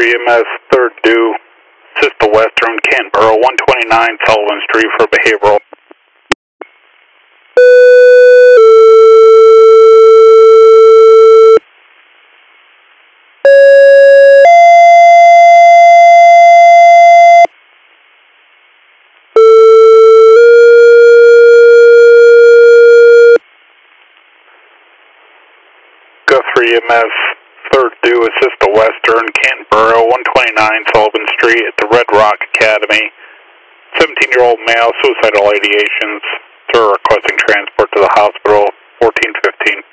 EMS, 3rd due, assist the Western, Canberra, 129 Sullivan Street for behavioral. Guthrie EMS, 3rd due, assist the Western, Canberra, 129 Sullivan Street at the Red Rock Academy. 17-year-old male, suicidal ideations. Sir, requesting transport to the hospital, 1415.